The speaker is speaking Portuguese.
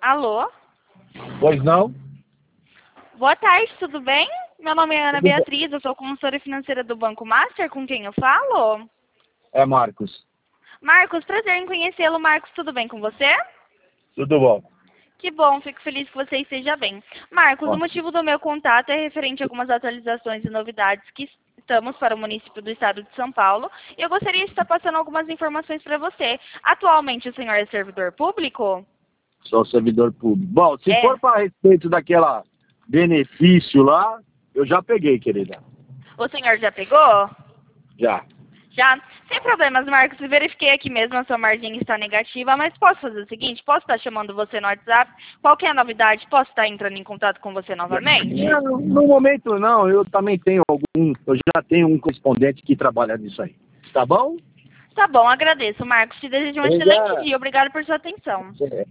Alô? Pois não? Boa tarde, tudo bem? Meu nome é Ana Beatriz, eu sou consultora financeira do Banco Master, com quem eu falo? É Marcos. Marcos, prazer em conhecê-lo. Marcos, tudo bem com você? Tudo bom? Que bom, fico feliz que você esteja bem. Marcos, o Ó, motivo do meu contato é referente a algumas atualizações e novidades que estamos para o município do estado de São Paulo. E eu gostaria de estar passando algumas informações para você. Atualmente o senhor é servidor público? sou servidor público. Bom, se É. for para respeito daquela benefício lá, eu já peguei, querida. O senhor já pegou? Já. Já? Sem problemas, Marcos. Verifiquei aqui mesmo, a sua margem está negativa, mas posso fazer o seguinte? Posso estar chamando você no WhatsApp? Qualquer novidade, posso estar entrando em contato com você novamente? Não, no momento não, eu também tenho eu já tenho um correspondente que trabalha nisso aí. Tá bom? Tá bom, agradeço, Marcos. Te desejo um excelente Obrigado. dia. Obrigado por sua atenção.